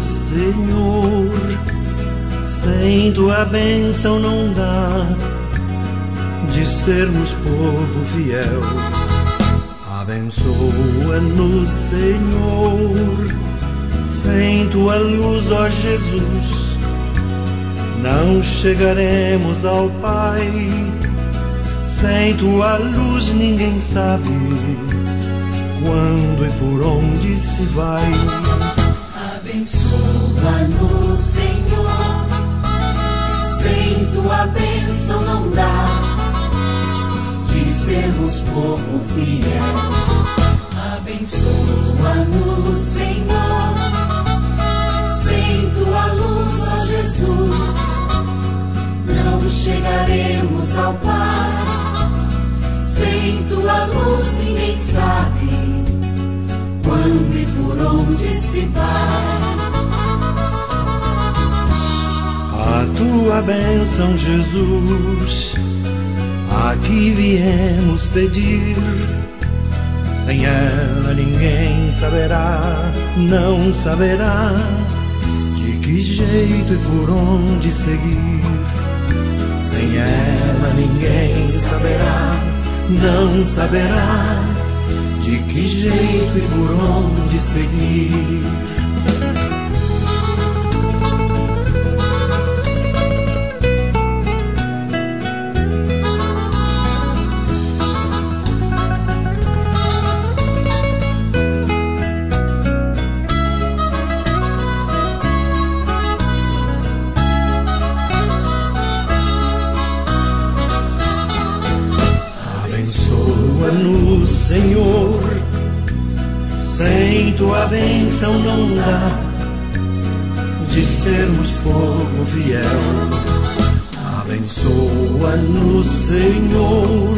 Senhor, sem tua bênção não dá de sermos povo fiel. Abençoa-nos, Senhor, sem tua luz, ó Jesus, não chegaremos ao Pai. Sem tua luz ninguém sabe quando e por onde se vai. Abençoa-nos, Senhor, sem tua bênção não dá de sermos povo fiel. Abençoa-nos, Senhor, sem tua luz, ó Jesus, não chegaremos ao Pai. Sem tua luz ninguém sabe quando e por onde se vai. A tua bênção, Jesus, aqui viemos pedir. Sem ela ninguém saberá, não saberá de que jeito e por onde seguir. Sem ela ninguém saberá, não saberá de que jeito e por onde seguir. Senhor, sem tua bênção não dá de sermos povo fiel. Abençoa-nos, Senhor,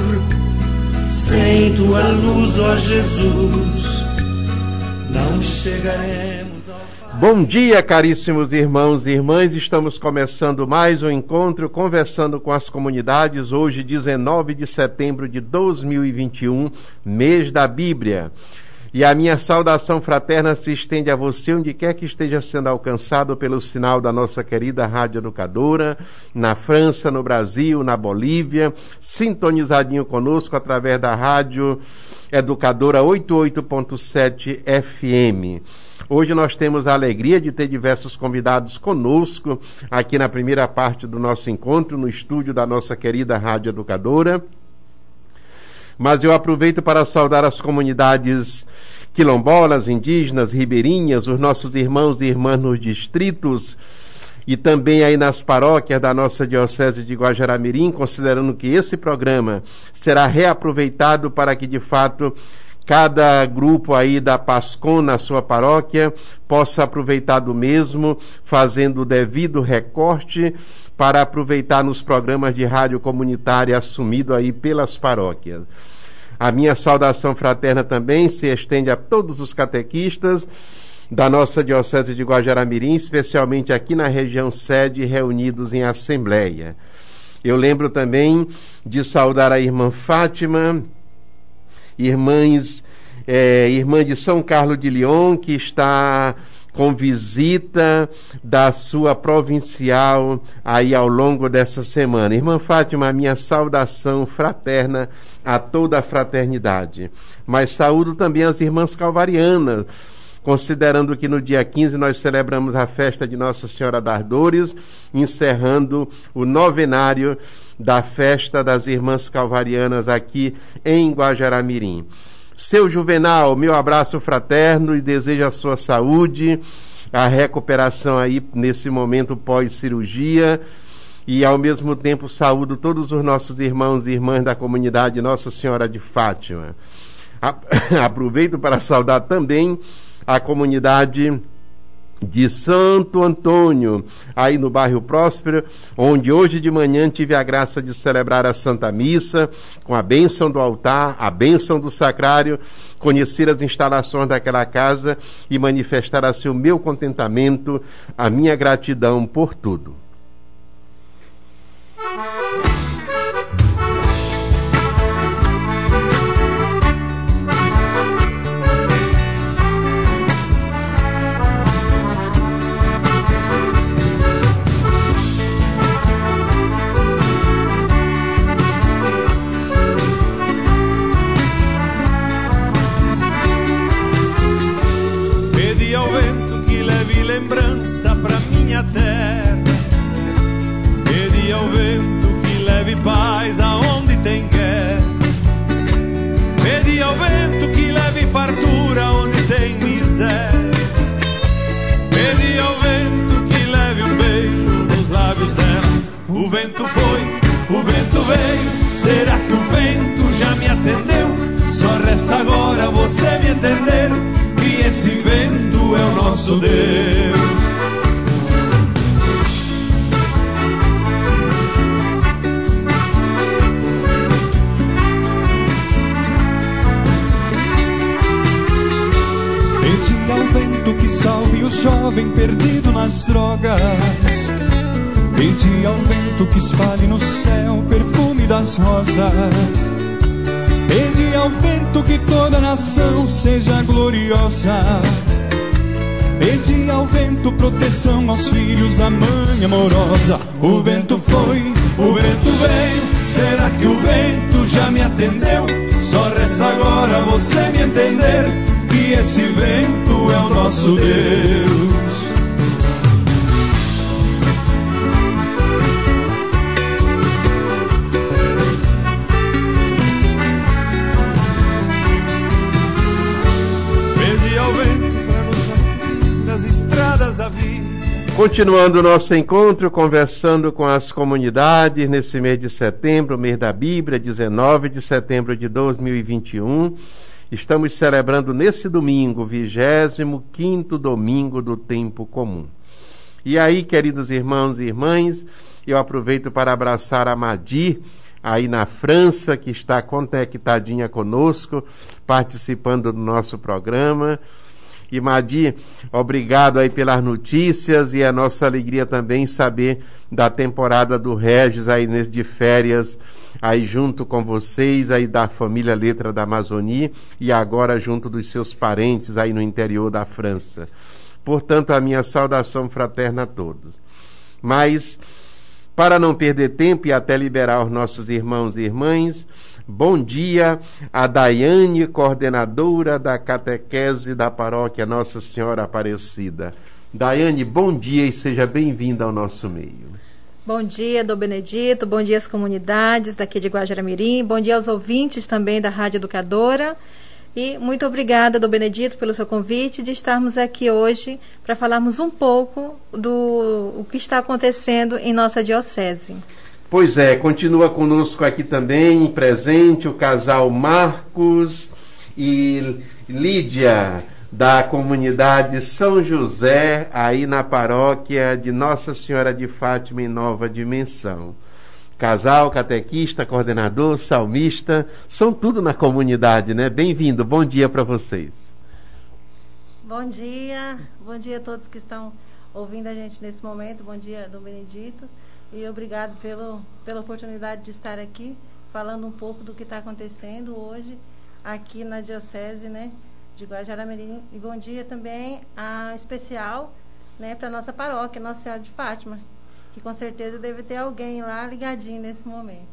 sem tua luz, ó Jesus, não chegaremos ao... Bom dia, caríssimos irmãos e irmãs, estamos começando mais um encontro Conversando com as Comunidades, hoje 19 de setembro de 2021, mês da Bíblia. E a minha saudação fraterna se estende a você onde quer que esteja sendo alcançado pelo sinal da nossa querida Rádio Educadora, na França, no Brasil, na Bolívia, sintonizadinho conosco através da Rádio Educadora 88.7 FM. Hoje nós temos a alegria de ter diversos convidados conosco aqui na primeira parte do nosso encontro, no estúdio da nossa querida Rádio Educadora. Mas eu aproveito para saudar as comunidades quilombolas, indígenas, ribeirinhas, os nossos irmãos e irmãs nos distritos e também aí nas paróquias da nossa Diocese de Guajará-Mirim, considerando que esse programa será reaproveitado para que, de fato, cada grupo aí da PASCOM na sua paróquia possa aproveitar do mesmo, fazendo o devido recorte para aproveitar nos programas de rádio comunitária assumido aí pelas paróquias. A minha saudação fraterna também se estende a todos os catequistas da nossa Diocese de Guajará-Mirim, especialmente aqui na região sede, reunidos em assembleia. Eu lembro também de saudar a irmã Fátima, irmã de São Carlos de Lyon, que está com visita da sua provincial aí ao longo dessa semana. Irmã Fátima, minha saudação fraterna a toda a fraternidade. Mas saúdo também as irmãs calvarianas, considerando que no dia 15 nós celebramos a festa de Nossa Senhora das Dores, encerrando o novenário da festa das irmãs calvarianas aqui em Guajará-Mirim. Seu Juvenal, meu abraço fraterno e desejo a sua saúde, a recuperação aí nesse momento pós-cirurgia e ao mesmo tempo saúdo todos os nossos irmãos e irmãs da comunidade Nossa Senhora de Fátima. Aproveito para saudar também a comunidade de Santo Antônio, aí no bairro Próspero, onde hoje de manhã tive a graça de celebrar a Santa Missa, com a bênção do altar, a bênção do sacrário, conhecer as instalações daquela casa e manifestar assim o meu contentamento, a minha gratidão por tudo. Será que o vento já me atendeu? Só resta agora você me entender que esse vento é o nosso Deus. Pedi ao vento que salve o jovem perdido nas drogas. Pedi ao vento que espalhe no céu o perfume das rosas. Pedi ao vento que toda nação seja gloriosa. Pedi ao vento proteção aos filhos da mãe amorosa. O vento foi, o vento veio. Será que o vento já me atendeu? Só resta agora você me entender que esse vento é o nosso Deus. Continuando o nosso encontro, conversando com as comunidades nesse mês de setembro, mês da Bíblia, 19 de setembro de 2021. Estamos celebrando nesse domingo, 25º domingo do tempo comum. E aí, queridos irmãos e irmãs, eu aproveito para abraçar a Madi, aí na França, que está conectadinha conosco, participando do nosso programa. E Madi, obrigado aí pelas notícias, e a nossa alegria também saber da temporada do Regis aí de férias, aí junto com vocês, aí da família Letra da Amazônia, e agora junto dos seus parentes aí no interior da França. Portanto, a minha saudação fraterna a todos. Mas, para não perder tempo e até liberar os nossos irmãos e irmãs, bom dia a Daiane, coordenadora da catequese da paróquia Nossa Senhora Aparecida. Daiane, bom dia e seja bem-vinda ao nosso meio. Bom dia, Dom Benedito, bom dia às comunidades daqui de Guajará-Mirim, bom dia aos ouvintes também da Rádio Educadora. E muito obrigada, Dom Benedito, pelo seu convite de estarmos aqui hoje para falarmos um pouco do que está acontecendo em nossa diocese. Pois é, continua conosco aqui também, presente, o casal Marcos e Lídia, da comunidade São José, aí na paróquia de Nossa Senhora de Fátima, em Nova Dimensão. Casal, catequista, coordenador, salmista, são tudo na comunidade, né? Bem-vindo, bom dia para vocês. Bom dia a todos que estão ouvindo a gente nesse momento, bom dia, Dom Benedito. E obrigado pela oportunidade de estar aqui falando um pouco do que está acontecendo hoje aqui na Diocese, né, de Guajará-Mirim. E bom dia também especial, né, para a nossa paróquia, Nossa Senhora de Fátima, que com certeza deve ter alguém lá ligadinho nesse momento.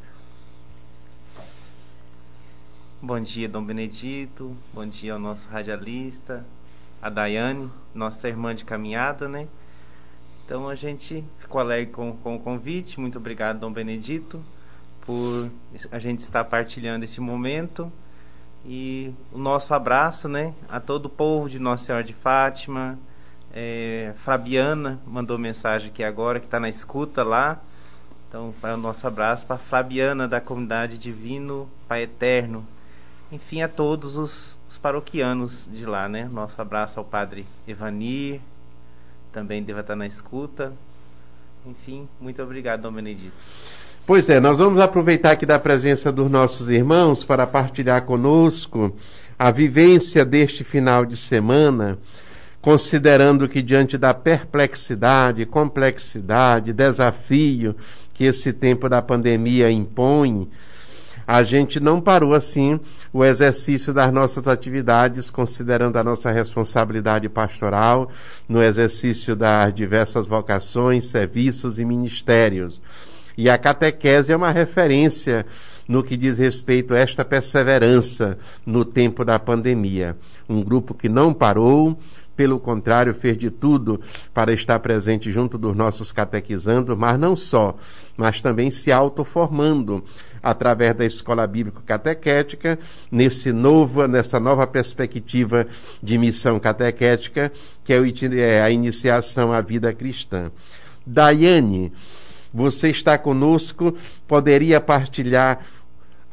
Bom dia, Dom Benedito, bom dia ao nosso radialista, a Daiane, nossa irmã de caminhada, né? Então a gente ficou alegre com o convite. Muito obrigado, Dom Benedito, por a gente estar partilhando este momento. E o nosso abraço, né, a todo o povo de Nossa Senhora de Fátima. Fabiana mandou mensagem aqui agora, que está na escuta lá. Então vai o nosso abraço para Fabiana, da comunidade Divino Pai Eterno. Enfim, a todos os paroquianos de lá, né? Nosso abraço ao Padre Evanir, também deve estar na escuta. Enfim, muito obrigado, Dom Benedito. Pois é, nós vamos aproveitar aqui da presença dos nossos irmãos para partilhar conosco a vivência deste final de semana, considerando que diante da perplexidade, complexidade, desafio que esse tempo da pandemia impõe, a gente não parou assim o exercício das nossas atividades, considerando a nossa responsabilidade pastoral no exercício das diversas vocações, serviços e ministérios. E a catequese é uma referência no que diz respeito a esta perseverança no tempo da pandemia. Um grupo que não parou, pelo contrário, fez de tudo para estar presente junto dos nossos catequizandos, mas não só, mas também se autoformando através da Escola Bíblica Catequética, nessa nova perspectiva de missão catequética, que é a iniciação à vida cristã. Daiane, você está conosco, poderia partilhar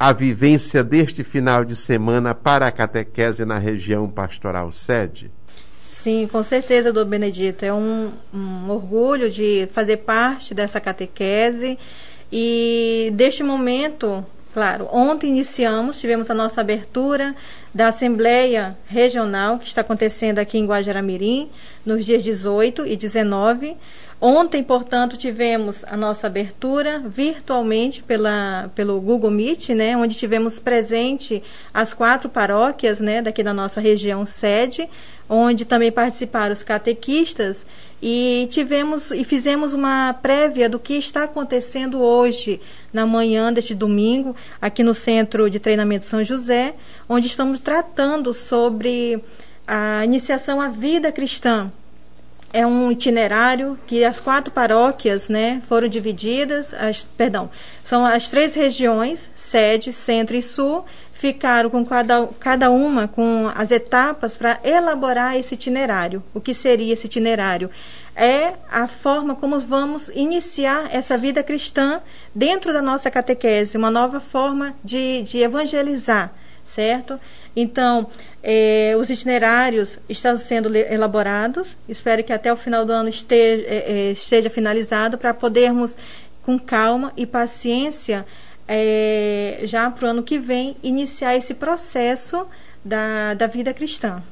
a vivência deste final de semana para a catequese na região pastoral sede? Sim, com certeza, Dom Benedito. É um orgulho de fazer parte dessa catequese. E deste momento, claro, ontem tivemos a nossa abertura da Assembleia Regional, que está acontecendo aqui em Guajará-Mirim, nos dias 18 e 19. Ontem, portanto, tivemos a nossa abertura virtualmente pelo Google Meet, né, onde tivemos presente as 4 paróquias, né, daqui da nossa região sede, onde também participaram os catequistas, e fizemos uma prévia do que está acontecendo hoje, na manhã deste domingo, aqui no Centro de Treinamento São José, onde estamos tratando sobre a iniciação à vida cristã. É um itinerário que as 4 paróquias, né, foram divididas, são as 3 regiões, sede, centro e sul, ficaram com cada uma com as etapas para elaborar esse itinerário. O que seria esse itinerário? É a forma como vamos iniciar essa vida cristã dentro da nossa catequese, uma nova forma de evangelizar, certo? Então, os itinerários estão sendo elaborados, espero que até o final do ano esteja finalizado, para podermos, com calma e paciência, já para o ano que vem, iniciar esse processo da vida cristã.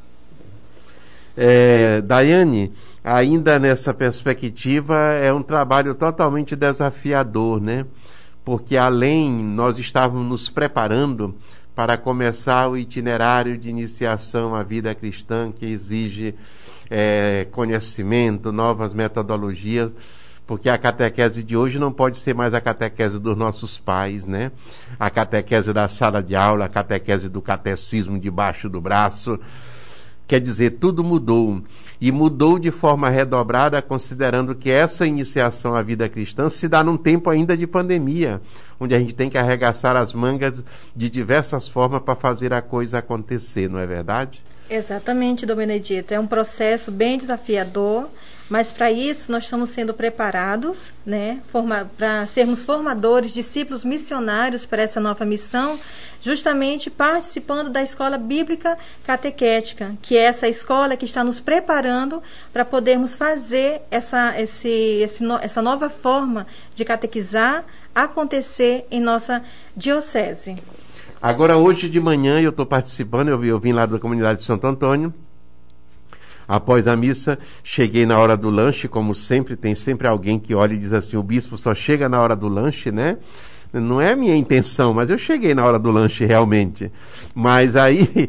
Daiane, ainda nessa perspectiva, é um trabalho totalmente desafiador, né? Porque nós estávamos nos preparando para começar o itinerário de iniciação à vida cristã, que exige conhecimento, novas metodologias, porque a catequese de hoje não pode ser mais a catequese dos nossos pais, né? A catequese da sala de aula, a catequese do catecismo debaixo do braço. Quer dizer, tudo mudou, e mudou de forma redobrada, considerando que essa iniciação à vida cristã se dá num tempo ainda de pandemia, onde a gente tem que arregaçar as mangas de diversas formas para fazer a coisa acontecer, não é verdade? Exatamente, Dom Benedito. É um processo bem desafiador, mas para isso nós estamos sendo preparados, né, para sermos formadores, discípulos missionários para essa nova missão, justamente participando da Escola Bíblica Catequética, que é essa escola que está nos preparando para podermos fazer essa nova forma de catequizar acontecer em nossa diocese. Agora, hoje de manhã, eu estou participando, eu vim lá da comunidade de Santo Antônio. Após a missa, cheguei na hora do lanche, como sempre, tem sempre alguém que olha e diz assim, o bispo só chega na hora do lanche, né? Não é a minha intenção, mas eu cheguei na hora do lanche realmente. Mas aí,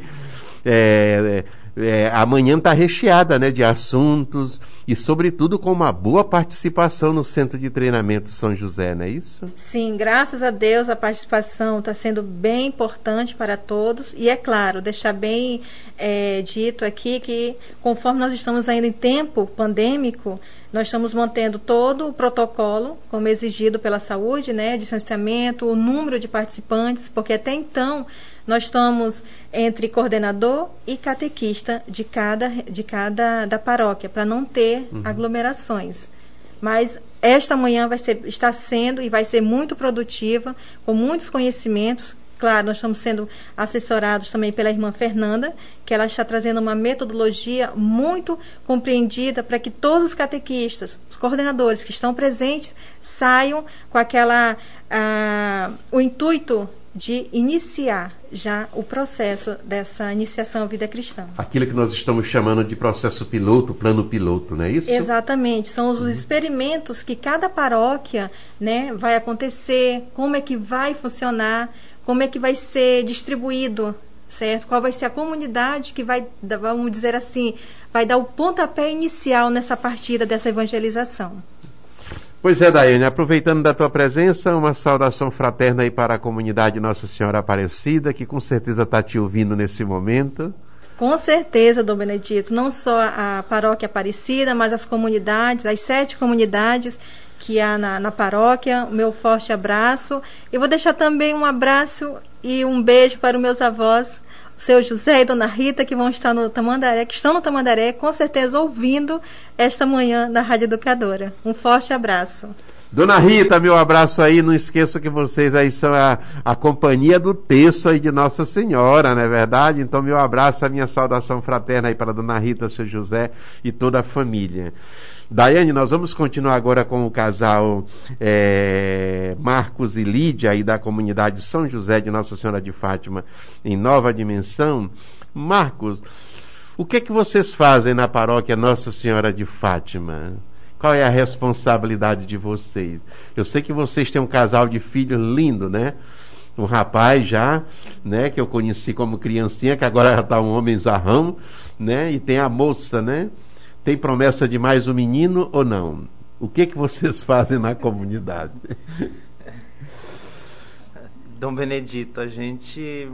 a manhã está recheada, né, de assuntos e, sobretudo, com uma boa participação no Centro de Treinamento São José, não é isso? Sim, graças a Deus a participação está sendo bem importante para todos e, é claro, deixar bem dito aqui que, conforme nós estamos ainda em tempo pandêmico, nós estamos mantendo todo o protocolo, como exigido pela saúde, né, distanciamento, o número de participantes, porque até então nós estamos entre coordenador e catequista de cada da paróquia, para não ter aglomerações. Mas esta manhã está sendo e vai ser muito produtiva, com muitos conhecimentos. Claro, nós estamos sendo assessorados também pela irmã Fernanda, que ela está trazendo uma metodologia muito compreendida para que todos os catequistas, os coordenadores que estão presentes, saiam com o intuito de iniciar já o processo dessa iniciação à vida cristã. Aquilo que nós estamos chamando de processo piloto, plano piloto, não é isso? Exatamente, são os experimentos que cada paróquia, né, vai acontecer, como é que vai funcionar, como é que vai ser distribuído, certo? Qual vai ser a comunidade que vai, vamos dizer assim, vai dar o pontapé inicial nessa partida dessa evangelização. Pois é, Daiane, aproveitando da tua presença, uma saudação fraterna aí para a comunidade Nossa Senhora Aparecida, que com certeza está te ouvindo nesse momento. Com certeza, Dom Benedito, não só a paróquia Aparecida, mas as comunidades, as 7 comunidades que há na paróquia, o meu forte abraço. Eu vou deixar também um abraço e um beijo para os meus avós, o seu José e Dona Rita, que estão no Tamandaré, com certeza ouvindo esta manhã na Rádio Educadora. Um forte abraço. Dona Rita, meu abraço aí, não esqueça que vocês aí são a companhia do terço aí de Nossa Senhora, não é verdade? Então meu abraço, a minha saudação fraterna aí para a Dona Rita, seu José e toda a família. Daiane, nós vamos continuar agora com o casal Marcos e Lídia aí da comunidade São José de Nossa Senhora de Fátima em Nova Dimensão. Marcos, o que é que vocês fazem na paróquia Nossa Senhora de Fátima? Qual é a responsabilidade de vocês? Eu sei que vocês têm um casal de filhos lindo, né? Um rapaz já, né? Que eu conheci como criancinha, que agora já está um homem zarrão, né? E tem a moça, né? Tem promessa de mais um menino ou não? O que vocês fazem na comunidade? Dom Benedito, a gente...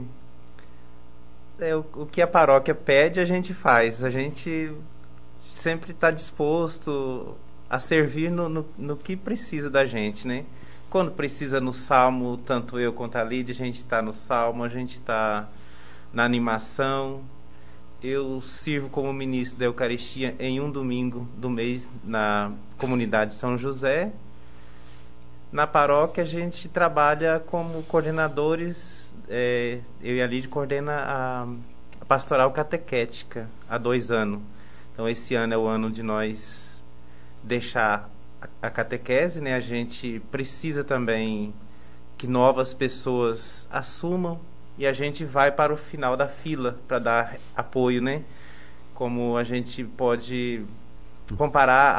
o que a paróquia pede, a gente faz. A gente sempre está disposto a servir no que precisa da gente, né? Quando precisa no salmo, tanto eu quanto a Lídia, a gente está no salmo, a gente está na animação. Eu sirvo como ministro da Eucaristia em um domingo do mês na comunidade São José. Na paróquia a gente trabalha como coordenadores, eu e a Lídia coordena a pastoral catequética há 2 anos. Então esse ano é o ano de nós deixar a catequese, né? A gente precisa também que novas pessoas assumam e a gente vai para o final da fila para dar apoio, né? Como a gente pode comparar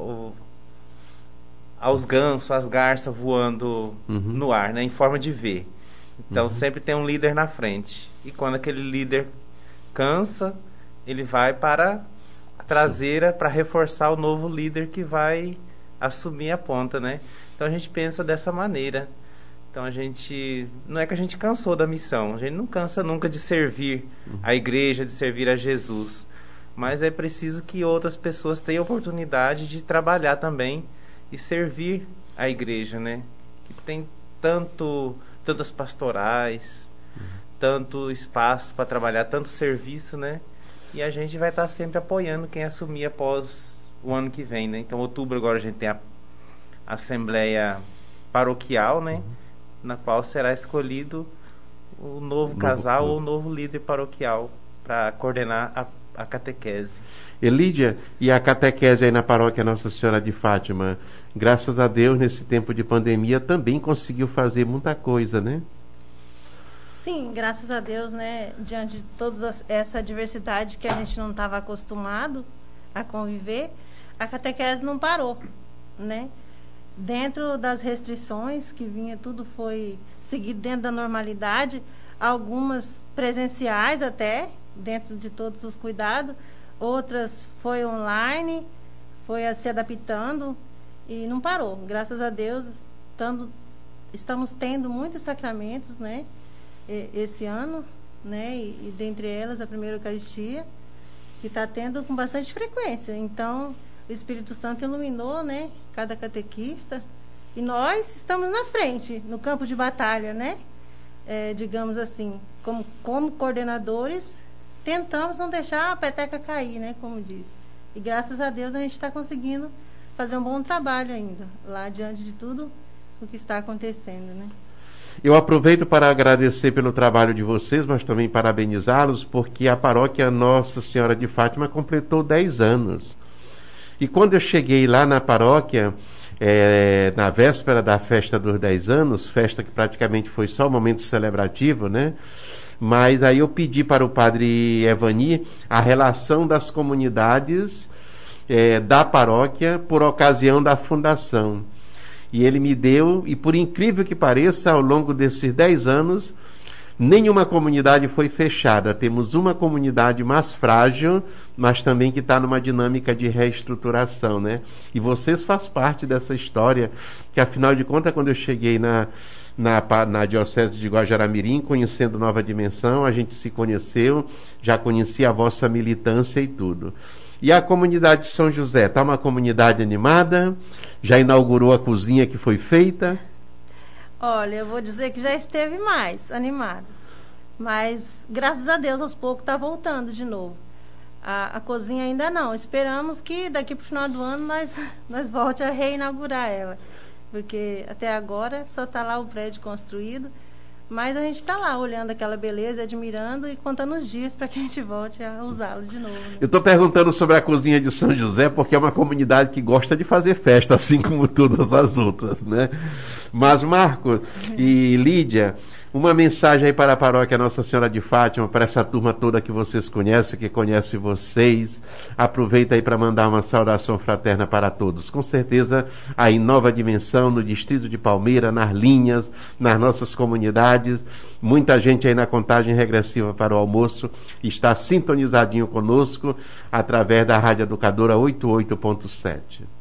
aos gansos, às garças voando no ar, né? Em forma de V. Então sempre tem um líder na frente. E quando aquele líder cansa, ele vai para a traseira para reforçar o novo líder que vai assumir a ponta, né? Então a gente pensa dessa maneira. Então a gente... Não é que a gente cansou da missão. A gente não cansa nunca de servir a igreja, de servir a Jesus. Mas é preciso que outras pessoas tenham oportunidade de trabalhar também e servir a igreja, né? Que tem tantas pastorais, tanto espaço para trabalhar, tanto serviço, né? E a gente vai estar sempre apoiando quem assumir após o ano que vem, né? Então, outubro agora a gente tem a assembleia paroquial, né? Na qual será escolhido o novo casal ou o novo líder paroquial para coordenar a catequese. Lídia, e a catequese aí na paróquia Nossa Senhora de Fátima, graças a Deus, nesse tempo de pandemia, também conseguiu fazer muita coisa, né? Sim, graças a Deus, né? Diante de toda essa diversidade que a gente não estava acostumado a conviver, a catequese não parou, né? Dentro das restrições que vinha, tudo foi seguido dentro da normalidade, algumas presenciais até, dentro de todos os cuidados, outras foi online, foi se adaptando e não parou. Graças a Deus, estamos tendo muitos sacramentos, né? Esse ano, né? E dentre elas a primeira Eucaristia, que está tendo com bastante frequência. Então, o Espírito Santo iluminou, né? Cada catequista. E nós estamos na frente, no campo de batalha, né? Digamos assim, como coordenadores, tentamos não deixar a peteca cair, né? Como diz. E graças a Deus a gente está conseguindo fazer um bom trabalho ainda, lá diante de tudo o que está acontecendo, né? Eu aproveito para agradecer pelo trabalho de vocês, mas também parabenizá-los, porque a paróquia Nossa Senhora de Fátima completou 10 anos. E quando eu cheguei lá na paróquia, na véspera da festa dos 10 anos, festa que praticamente foi só um momento celebrativo, né? Mas aí eu pedi para o padre Evani a relação das comunidades da paróquia por ocasião da fundação. E ele me deu, e por incrível que pareça, ao longo desses 10 anos, nenhuma comunidade foi fechada. Temos uma comunidade mais frágil, mas também que está numa dinâmica de reestruturação, né? E vocês fazem parte dessa história, que afinal de contas, quando eu cheguei na Diocese de Guajará-Mirim, conhecendo Nova Dimensão, a gente se conheceu, já conhecia a vossa militância e tudo. E a comunidade de São José, está uma comunidade animada? Já inaugurou a cozinha que foi feita? Olha, eu vou dizer que já esteve mais animada. Mas, graças a Deus, aos poucos está voltando de novo. A cozinha ainda não. Esperamos que daqui para o final do ano nós volte a reinaugurar ela. porque até agora só está lá o prédio construído, mas a gente está lá olhando aquela beleza, admirando e contando os dias para que a gente volte a usá-lo de novo. Né? Eu estou perguntando sobre a cozinha de São José porque é uma comunidade que gosta de fazer festa, assim como todas as outras, né? Mas, Marco e Lídia, uma mensagem aí para a paróquia Nossa Senhora de Fátima, para essa turma toda que vocês conhecem, que conhece vocês. Aproveita aí para mandar uma saudação fraterna para todos. Com certeza, aí Nova Dimensão, no distrito de Palmeira, nas linhas, nas nossas comunidades, muita gente aí na contagem regressiva para o almoço está sintonizadinho conosco através da Rádio Educadora 88.7.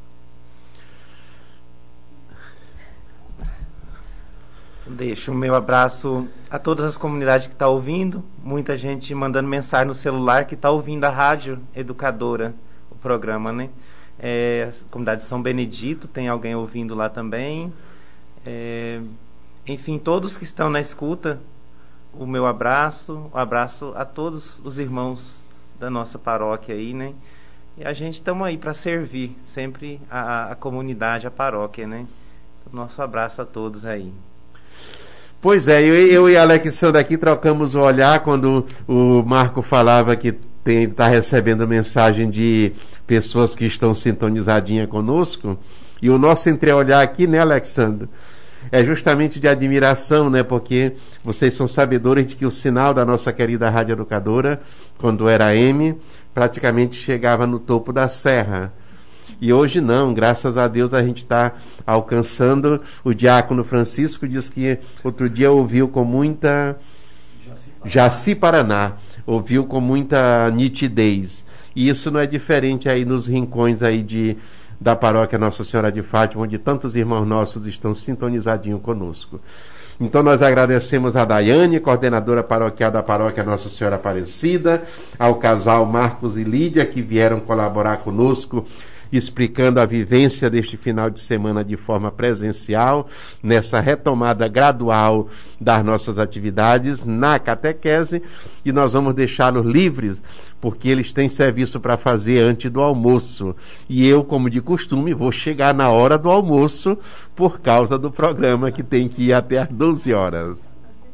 Deixo o meu abraço a todas as comunidades que estão ouvindo, muita gente mandando mensagem no celular que está ouvindo a Rádio Educadora, o programa, né? A comunidade de São Benedito, tem alguém ouvindo lá também. Enfim, todos que estão na escuta, o meu abraço a todos os irmãos da nossa paróquia aí, né? E a gente estamos aí para servir sempre a comunidade, a paróquia, né? Nosso abraço a todos aí. Pois é, eu e a Alexandra aqui trocamos o olhar quando o Marco falava que está recebendo mensagem de pessoas que estão sintonizadinhas conosco, e o nosso entreolhar aqui, né, Alexandra, é justamente de admiração, né, porque vocês são sabedores de que o sinal da nossa querida Rádio Educadora, quando era M, praticamente chegava no topo da serra. E hoje não, graças a Deus a gente está alcançando. O diácono Francisco diz que outro dia ouviu com muita... Jaci Paraná, ouviu com muita nitidez. E isso não é diferente aí nos rincões aí da paróquia Nossa Senhora de Fátima, onde tantos irmãos nossos estão sintonizadinhos conosco. Então nós agradecemos a Daiane, coordenadora paroquial da paróquia Nossa Senhora Aparecida, ao casal Marcos e Lídia, que vieram colaborar conosco, explicando a vivência deste final de semana de forma presencial, nessa retomada gradual das nossas atividades na catequese, e nós vamos deixá-los livres, porque eles têm serviço para fazer antes do almoço. E eu, como de costume, vou chegar na hora do almoço, por causa do programa que tem que ir até às 12 horas.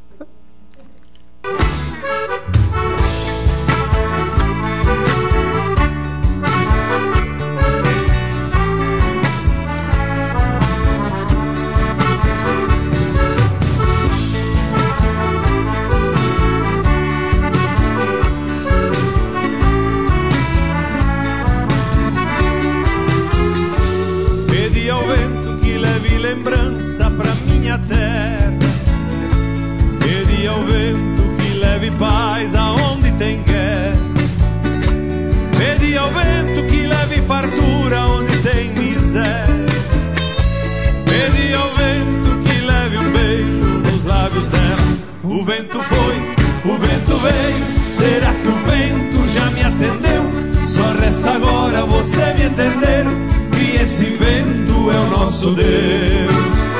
Lembrança pra minha terra, pedi ao vento que leve paz aonde tem guerra, pedi ao vento que leve fartura onde tem miséria, pedi ao vento que leve um beijo nos lábios dela. O vento foi, o vento veio, será que o vento já me atendeu? Só resta agora você me entender, que esse vento é o nosso Deus.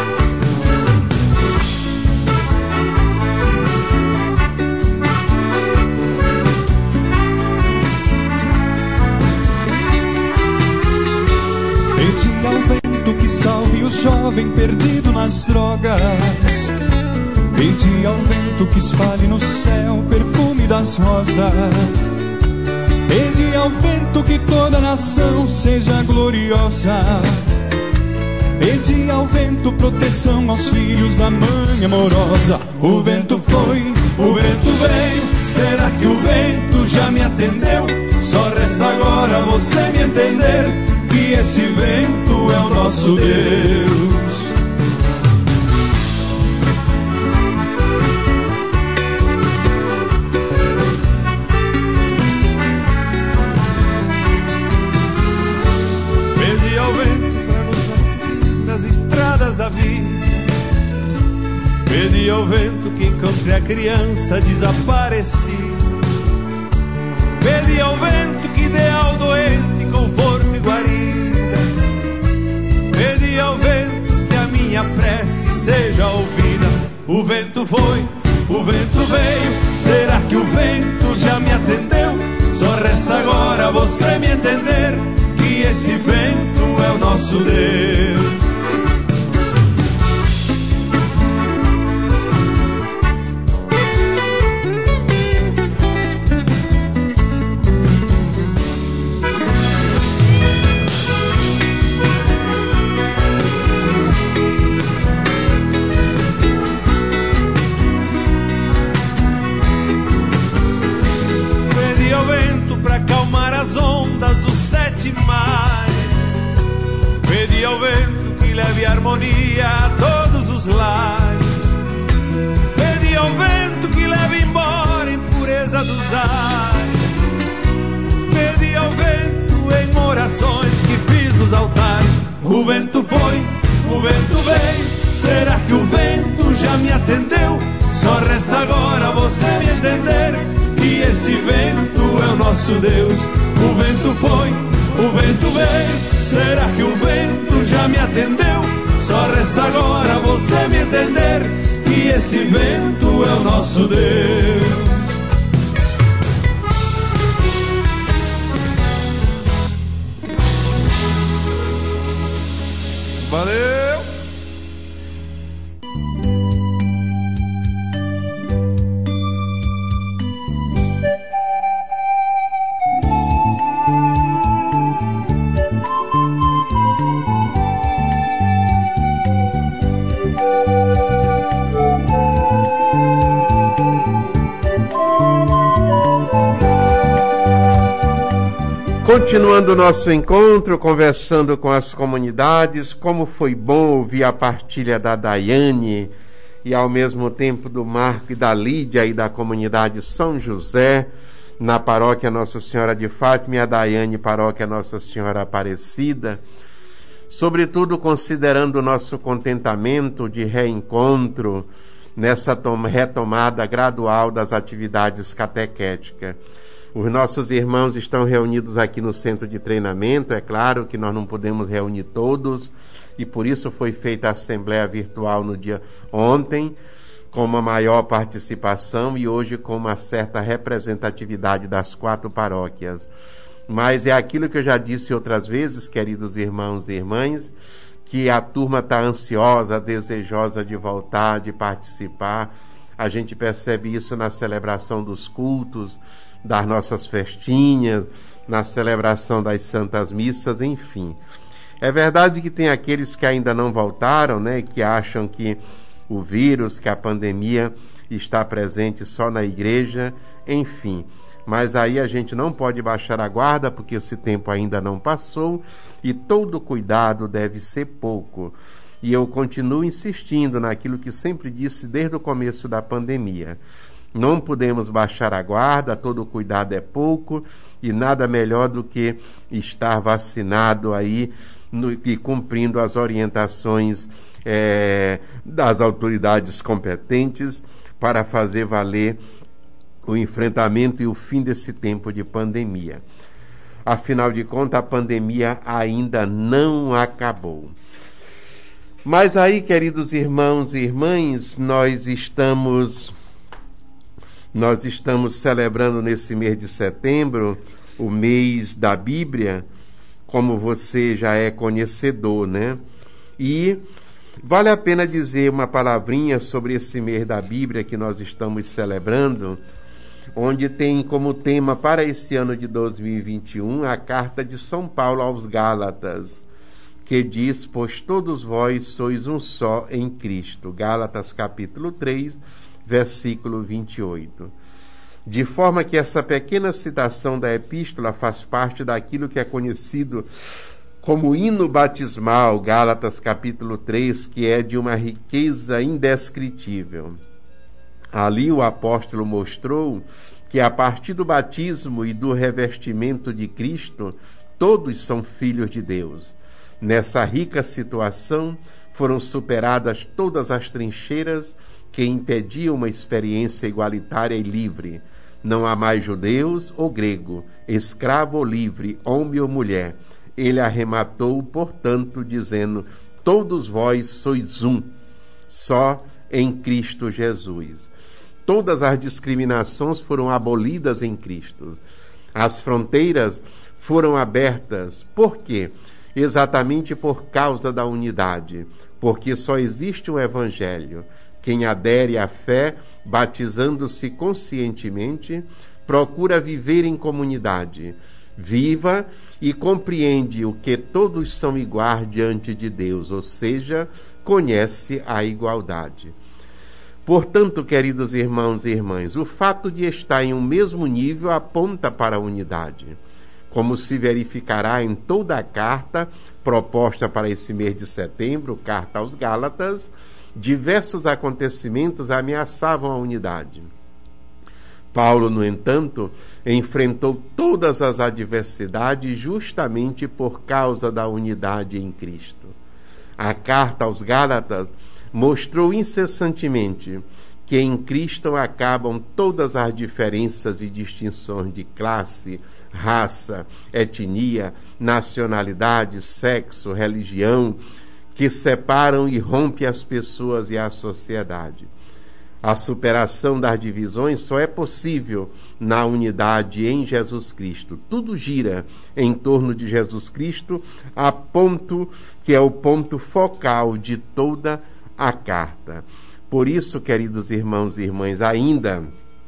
Pedi ao vento que salve o jovem perdido nas drogas, pedi ao vento que espalhe no céu o perfume das rosas, pedi ao vento que toda nação seja gloriosa, pedi ao vento proteção aos filhos da mãe amorosa. O vento foi, o vento veio, será que o vento já me atendeu? Só resta agora você me entender, que esse vento é o nosso Deus. Da vida, pedi ao vento que encontre a criança desaparecida, pedi ao vento que dê ao doente conforto e guarida, pedi ao vento que a minha prece seja ouvida. O vento foi, o vento veio, será que o vento já me atendeu? Só resta agora você me entender, que esse vento é o nosso Deus. harmonia a todos os lares. Pedi ao vento que leve embora a impureza dos ares. Pedi ao vento em orações que fiz nos altares. O vento foi, o vento veio. Será que o vento já me atendeu? Só resta agora você me entender que esse vento é o nosso Deus. O vento foi, o vento veio. Será que o vento já me atendeu? Só resta agora você me entender que esse vento é o nosso Deus. Valeu! Continuando o nosso encontro, conversando com as comunidades, como foi bom ouvir a partilha da Daiane e ao mesmo tempo do Marco e da Lídia e da comunidade São José, na paróquia Nossa Senhora de Fátima, e a Daiane, paróquia Nossa Senhora Aparecida, sobretudo considerando o nosso contentamento de reencontro nessa retomada gradual das atividades catequéticas. Os nossos irmãos estão reunidos aqui no centro de treinamento. É claro que nós não podemos reunir todos e por isso foi feita a assembleia virtual no dia ontem, com uma maior participação e hoje com uma certa representatividade das 4 paróquias. Mas é aquilo que eu já disse outras vezes, queridos irmãos e irmãs, que a turma está ansiosa, desejosa de voltar, de participar. A gente percebe isso na celebração dos cultos, das nossas festinhas, na celebração das santas missas, enfim. É verdade que tem aqueles que ainda não voltaram, né, que acham que o vírus, que a pandemia está presente só na igreja, enfim. Mas aí a gente não pode baixar a guarda, porque esse tempo ainda não passou e todo cuidado deve ser pouco. E eu continuo insistindo naquilo que sempre disse desde o começo da pandemia. Não podemos baixar a guarda, todo cuidado é pouco e nada melhor do que estar vacinado aí e cumprindo as orientações das autoridades competentes para fazer valer o enfrentamento e o fim desse tempo de pandemia. Afinal de contas, a pandemia ainda não acabou. Mas aí, queridos irmãos e irmãs, nós estamos celebrando nesse mês de setembro o mês da Bíblia, como você já é conhecedor, né? E vale a pena dizer uma palavrinha sobre esse mês da Bíblia que nós estamos celebrando, onde tem como tema para esse ano de 2021 a carta de São Paulo aos Gálatas, que diz: pois todos vós sois um só em Cristo. Gálatas capítulo 3, versículo 28. De forma que essa pequena citação da epístola faz parte daquilo que é conhecido como hino batismal, Gálatas capítulo 3, que é de uma riqueza indescritível. Ali o apóstolo mostrou que a partir do batismo e do revestimento de Cristo, todos são filhos de Deus. Nessa rica situação foram superadas todas as trincheiras que impediam uma experiência igualitária e livre. Não há mais judeus ou grego, escravo ou livre, homem ou mulher. Ele arrematou, portanto, dizendo: todos vós sois um, só em Cristo Jesus. Todas as discriminações foram abolidas em Cristo. As fronteiras foram abertas. Por quê? Exatamente por causa da unidade. Porque só existe um evangelho. Quem adere à fé, batizando-se conscientemente, procura viver em comunidade. Viva e compreende o que todos são iguais diante de Deus, ou seja, conhece a igualdade. Portanto, queridos irmãos e irmãs, o fato de estar em um mesmo nível aponta para a unidade. como se verificará em toda a carta proposta para esse mês de setembro, Carta aos Gálatas, diversos acontecimentos ameaçavam a unidade. Paulo, no entanto, enfrentou todas as adversidades justamente por causa da unidade em Cristo. A Carta aos Gálatas mostrou incessantemente que em Cristo acabam todas as diferenças e distinções de classe, raça, etnia, nacionalidade, sexo, religião, que separam e rompem as pessoas e a sociedade. A superação das divisões só é possível na unidade em Jesus Cristo. Tudo gira em torno de Jesus Cristo, a ponto que é o ponto focal de toda a carta. Por isso, queridos irmãos e irmãs, ainda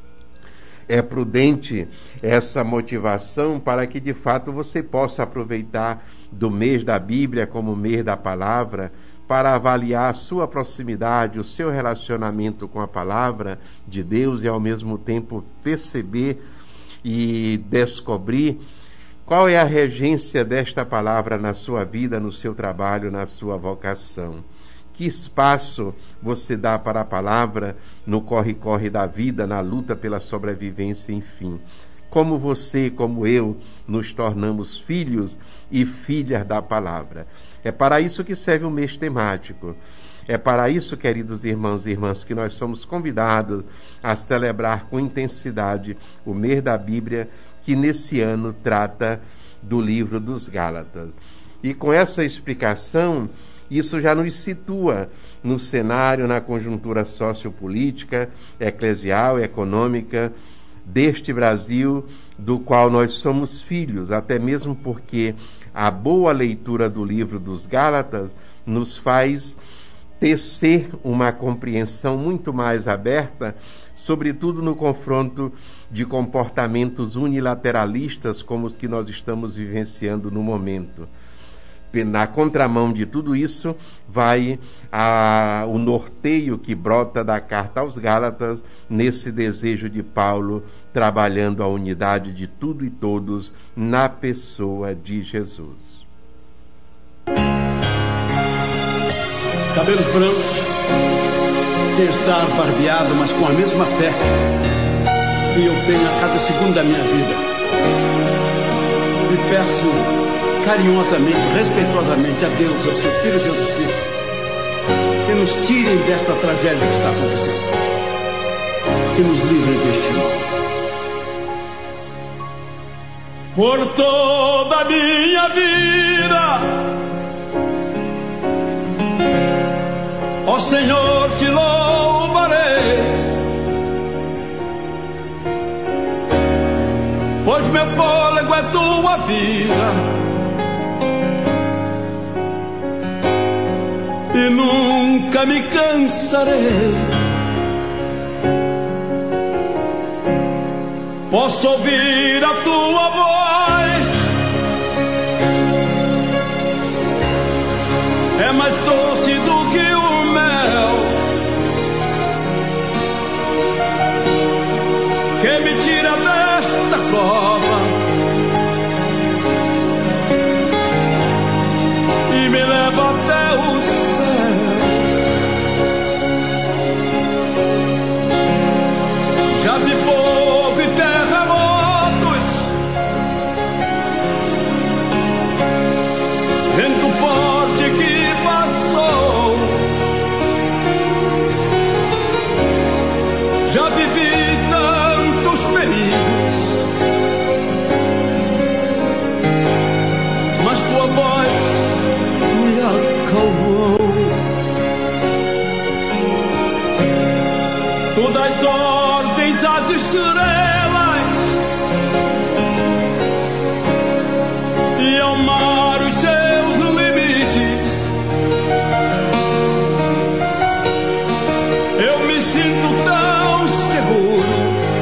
é prudente essa motivação para que, de fato, você possa aproveitar do mês da Bíblia como mês da palavra para avaliar a sua proximidade, o seu relacionamento com a palavra de Deus e, ao mesmo tempo, perceber e descobrir qual é a regência desta palavra na sua vida, no seu trabalho, na sua vocação. Que espaço você dá para a palavra no corre-corre da vida, na luta pela sobrevivência, enfim. Como você, como eu, nos tornamos filhos e filhas da palavra. É para isso que serve o mês temático. É para isso, queridos irmãos e irmãs, que nós somos convidados a celebrar com intensidade o mês da Bíblia, que nesse ano trata do livro dos Gálatas. E com essa explicação, isso já nos situa no cenário, na conjuntura sociopolítica, eclesial, econômica deste Brasil, do qual nós somos filhos, até mesmo porque a boa leitura do livro dos Gálatas nos faz tecer uma compreensão muito mais aberta, sobretudo no confronto de comportamentos unilateralistas como os que nós estamos vivenciando no momento. Na contramão de tudo isso, vai o norteio que brota da Carta aos Gálatas, nesse desejo de Paulo, trabalhando a unidade de tudo e todos na pessoa de Jesus. Cabelos brancos, sem estar barbeado, mas com a mesma fé que eu tenho a cada segundo da minha vida. E peço carinhosamente, respeitosamente a Deus, ao seu Filho Jesus Cristo, que nos tirem desta tragédia que está acontecendo, que nos livrem deste mal. Por toda a minha vida, ó Senhor, te louvarei, pois meu fôlego é tua vida. E nunca me cansarei. Posso ouvir a tua voz, é mais doce do que o mel, que me tira desta cova e me leva até o céu. Já vi fogo e terremotos, vento forte que passou. Já vivi tantos perigos, mas tua voz me acalmou. Tu das ordens às estrelas e ao mar os seus limites. Eu me sinto tão seguro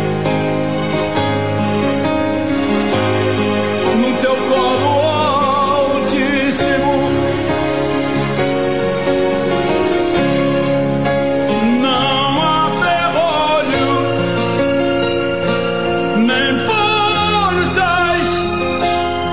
no teu colo altíssimo. Não há ferrolhos nem portais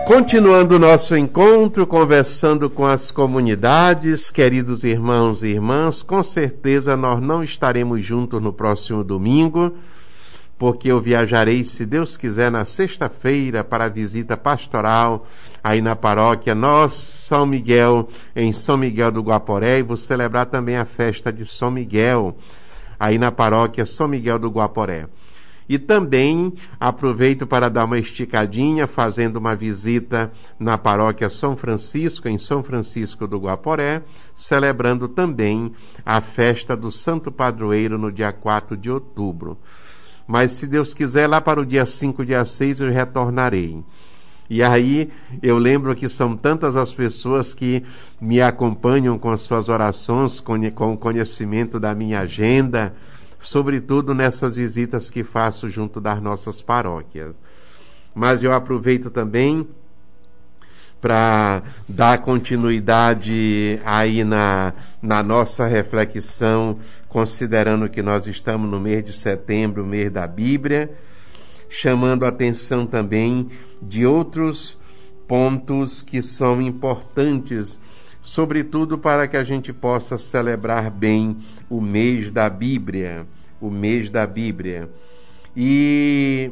Continuando o nosso encontro, conversando com as comunidades, queridos irmãos e irmãs, com certeza nós não estaremos juntos no próximo domingo, porque eu viajarei, se Deus quiser, na sexta-feira para a visita pastoral aí na paróquia São Miguel, em São Miguel do Guaporé, e vou celebrar também a festa de São Miguel, aí na paróquia São Miguel do Guaporé. E também aproveito para dar uma esticadinha, fazendo uma visita na paróquia São Francisco, em São Francisco do Guaporé, celebrando também a festa do Santo Padroeiro no dia 4 de outubro. Mas, se Deus quiser, lá para o dia 5, dia 6, eu retornarei. E aí, eu lembro que são tantas as pessoas que me acompanham com as suas orações, com o conhecimento da minha agenda, sobretudo nessas visitas que faço junto das nossas paróquias. Mas eu aproveito também para dar continuidade aí na nossa reflexão, considerando que nós estamos no mês de setembro, mês da Bíblia, chamando a atenção também de outros pontos que são importantes, sobretudo para que a gente possa celebrar bem o mês da Bíblia, o mês da Bíblia. E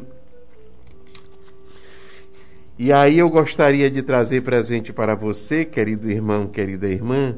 aí eu gostaria de trazer presente para você, querido irmão, querida irmã,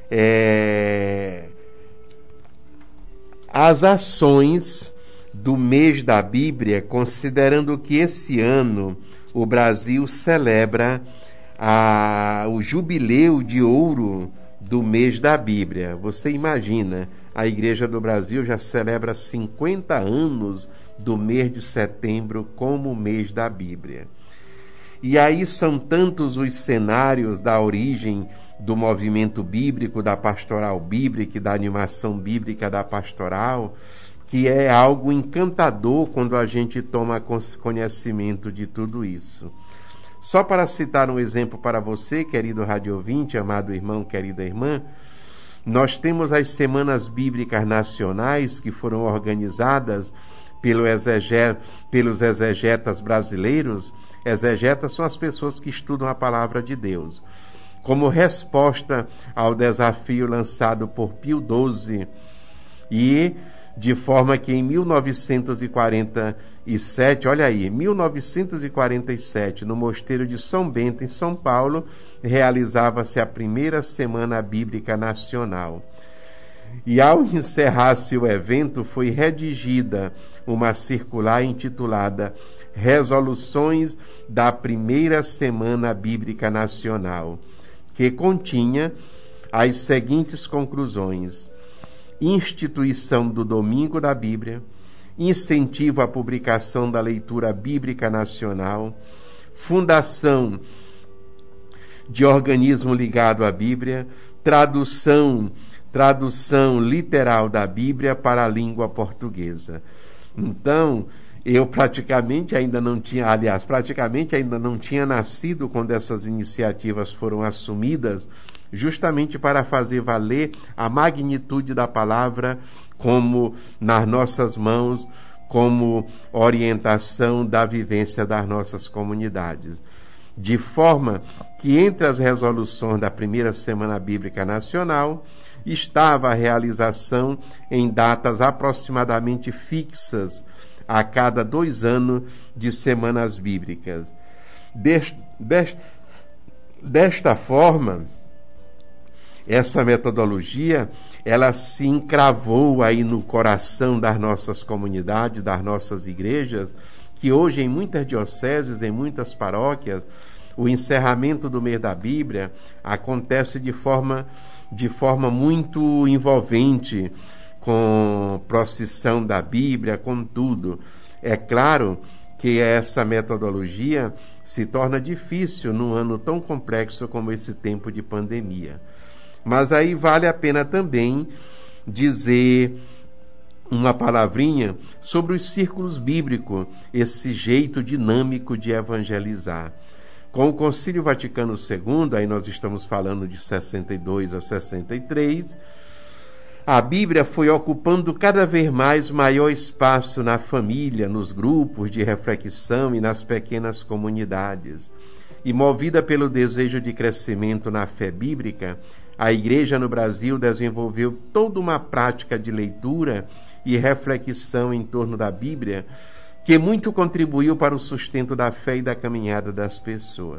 as ações do mês da Bíblia, considerando que esse ano o Brasil celebra o jubileu de ouro do mês da Bíblia. Você imagina, a Igreja do Brasil já celebra 50 anos do mês de setembro como o mês da Bíblia. E aí são tantos os cenários da origem do movimento bíblico, da pastoral bíblica, da animação bíblica da pastoral, que é algo encantador quando a gente toma conhecimento de tudo isso. Só para citar um exemplo para você, querido rádio ouvinte, amado irmão, querida irmã, nós temos as Semanas Bíblicas Nacionais que foram organizadas pelos exegetas brasileiros. Exegetas são as pessoas que estudam a palavra de Deus. Como resposta ao desafio lançado por Pio XII, e de forma que em 1947, olha aí, 1947, no Mosteiro de São Bento, em São Paulo, realizava-se a primeira Semana Bíblica Nacional. E ao encerrar-se o evento, foi redigida uma circular intitulada Resoluções da Primeira Semana Bíblica Nacional, que continha as seguintes conclusões: instituição do Domingo da Bíblia, incentivo à publicação da leitura bíblica nacional, fundação de organismo ligado à Bíblia, tradução literal da Bíblia para a língua portuguesa. Então, eu praticamente ainda não tinha nascido quando essas iniciativas foram assumidas, justamente para fazer valer a magnitude da palavra como nas nossas mãos, como orientação da vivência das nossas comunidades. De forma que entre as resoluções da primeira Semana Bíblica Nacional estava a realização em datas aproximadamente fixas a cada 2 anos de semanas bíblicas. Desta forma, essa metodologia, ela se encravou aí no coração das nossas comunidades, das nossas igrejas, que hoje em muitas dioceses, em muitas paróquias, o encerramento do mês da Bíblia acontece de forma muito envolvente, com procissão da Bíblia, com tudo. É claro que essa metodologia se torna difícil num ano tão complexo como esse tempo de pandemia. Mas aí vale a pena também dizer uma palavrinha sobre os círculos bíblicos, esse jeito dinâmico de evangelizar. Com o Concílio Vaticano II, aí nós estamos falando de 62 a 63, a Bíblia foi ocupando cada vez mais maior espaço na família, nos grupos de reflexão e nas pequenas comunidades. E movida pelo desejo de crescimento na fé bíblica, a Igreja no Brasil desenvolveu toda uma prática de leitura e reflexão em torno da Bíblia, que muito contribuiu para o sustento da fé e da caminhada das pessoas.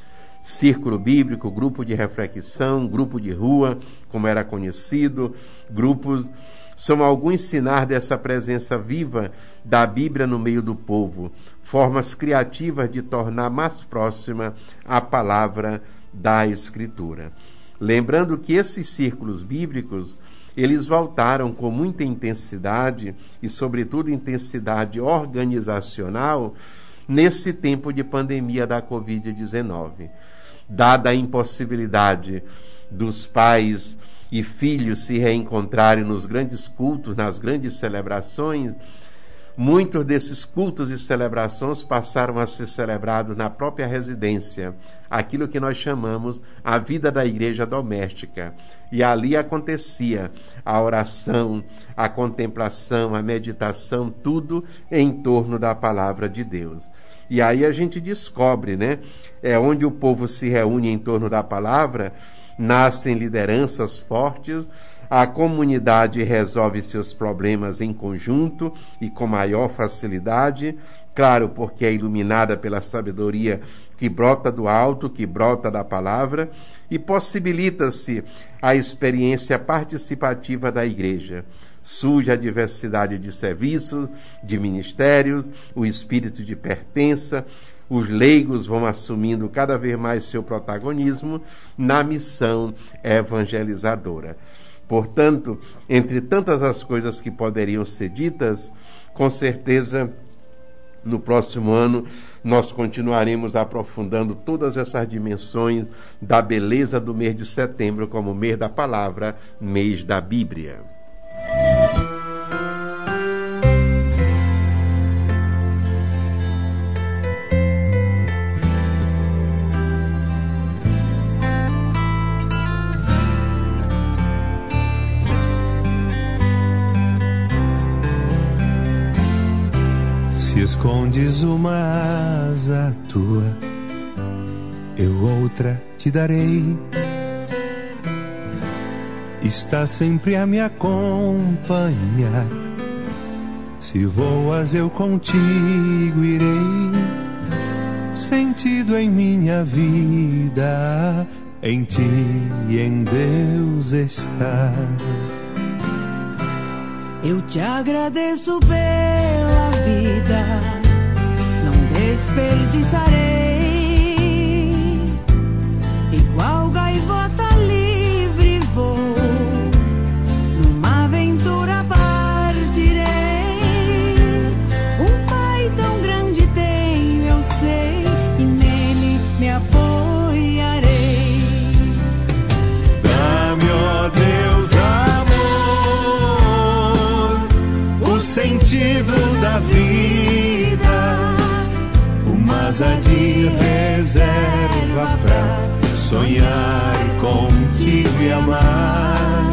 Círculo bíblico, grupo de reflexão, grupo de rua, como era conhecido, grupos, são alguns sinais dessa presença viva da Bíblia no meio do povo, formas criativas de tornar mais próxima a palavra da Escritura. Lembrando que esses círculos bíblicos, eles voltaram com muita intensidade e, sobretudo, intensidade organizacional nesse tempo de pandemia da Covid-19. Dada a impossibilidade dos pais e filhos se reencontrarem nos grandes cultos, nas grandes celebrações, muitos desses cultos e celebrações passaram a ser celebrados na própria residência, aquilo que nós chamamos a vida da igreja doméstica. E ali acontecia a oração, a contemplação, a meditação, tudo em torno da palavra de Deus. E aí a gente descobre, onde o povo se reúne em torno da palavra, nascem lideranças fortes, a comunidade resolve seus problemas em conjunto e com maior facilidade, claro, porque é iluminada pela sabedoria que brota do alto, que brota da palavra, e possibilita-se a experiência participativa da igreja. Surge a diversidade de serviços, de ministérios, o espírito de pertença, os leigos vão assumindo cada vez mais seu protagonismo na missão evangelizadora. Portanto, entre tantas as coisas que poderiam ser ditas, com certeza, no próximo ano, nós continuaremos aprofundando todas essas dimensões da beleza do mês de setembro, como mês da palavra, mês da Bíblia. Se escondes uma asa tua, eu outra te darei. Está sempre a me acompanhar. Se voas, eu contigo irei. Sentido em minha vida, em ti e em Deus está. Eu te agradeço pela vida, não desperdiçarei. Igual gaivota livre vou, numa aventura partirei. Um Pai tão grande tenho, eu sei, e nele me apoiarei. Dá-me, ó Deus, sentido da vida, uma asa de reserva pra sonhar contigo e amar.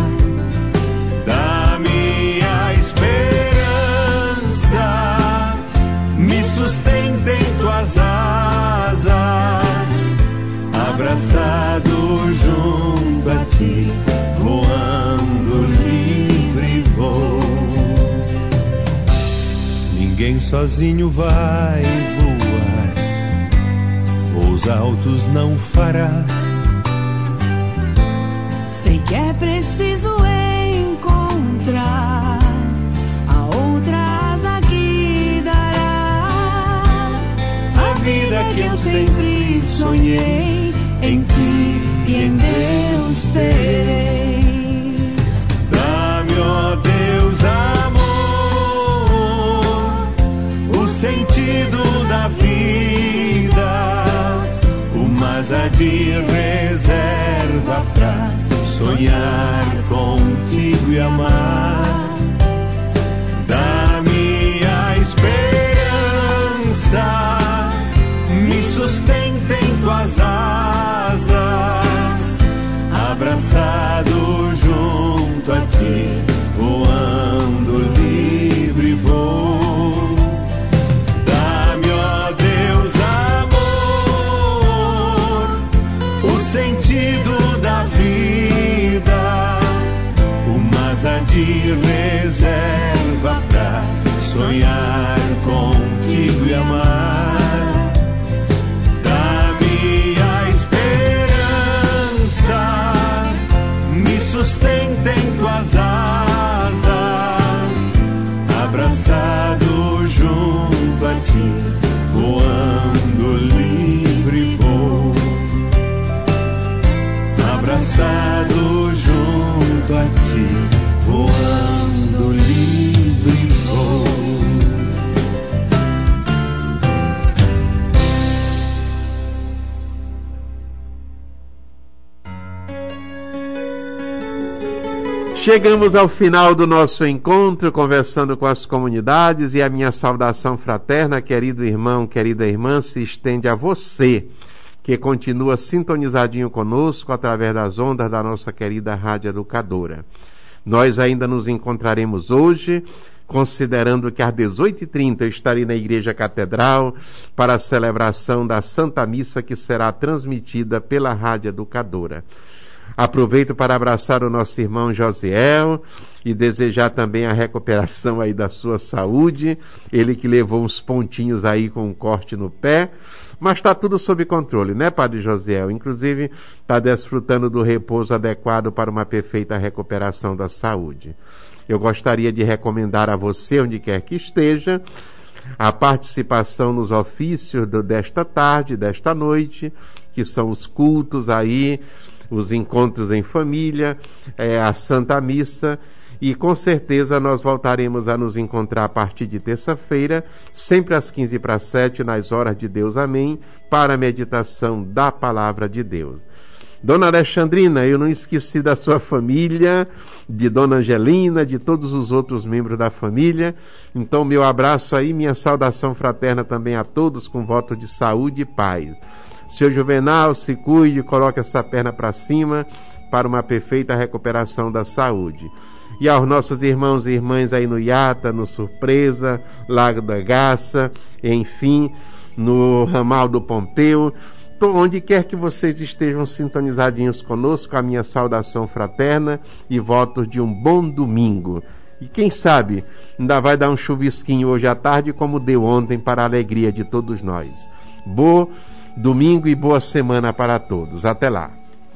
Dá-me a esperança, me sustenta em tuas asas, abraçado junto a ti, voando livre vou. Ninguém sozinho vai voar, voos altos não fará. Sei que é preciso encontrar a outra asa que dará a vida que eu sempre sonhei, em ti e em Deus terei. Dá-me, ó Deus, sentido da vida, uma asa de reserva pra sonhar contigo e amar. Dá-me a esperança, me sustenta em tuas asas, abraçado junto a ti, voando livre vou. o sentido da vida, uma asa de reserva pra sonhar contigo e amar. Dá-me a esperança, me sustenta em tuas asas, abraçado junto a ti, voando livre vou. Abraçado junto a ti, voando livre vou. Chegamos ao final do nosso encontro, conversando com as comunidades, e a minha saudação fraterna, querido irmão, querida irmã, se estende a você, que continua sintonizadinho conosco através das ondas da nossa querida Rádio Educadora. Nós ainda nos encontraremos hoje, considerando que às 18h30 eu estarei na Igreja Catedral para a celebração da Santa Missa, que será transmitida pela Rádio Educadora. Aproveito para abraçar o nosso irmão Josiel e desejar também a recuperação aí da sua saúde. Ele que levou uns pontinhos aí com um corte no pé, mas está tudo sob controle, né, Padre Josiel? Inclusive está desfrutando do repouso adequado para uma perfeita recuperação da saúde. Eu gostaria de recomendar a você, onde quer que esteja, a participação nos ofícios desta tarde, desta noite, que são os cultos aí, os encontros em família, a Santa Missa, e com certeza nós voltaremos a nos encontrar a partir de terça-feira, sempre às 6:45, nas horas de Deus, amém, para a meditação da Palavra de Deus. Dona Alexandrina, eu não esqueci da sua família, de Dona Angelina, de todos os outros membros da família, então meu abraço aí, minha saudação fraterna também a todos, com voto de saúde e paz. Seu Juvenal, se cuide, coloque essa perna para cima para uma perfeita recuperação da saúde. E aos nossos irmãos e irmãs aí no Iata, no Surpresa, Lago da Garça, enfim, no Ramal do Pompeu, onde quer que vocês estejam sintonizadinhos conosco, a minha saudação fraterna e votos de um bom domingo. E quem sabe, ainda vai dar um chuvisquinho hoje à tarde, como deu ontem, para a alegria de todos nós. Bom domingo e boa semana para todos. Até lá.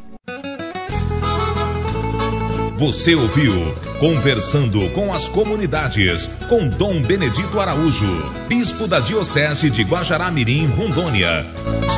Você ouviu Conversando com as Comunidades, com Dom Benedito Araújo, Bispo da Diocese de Guajará-Mirim, Rondônia.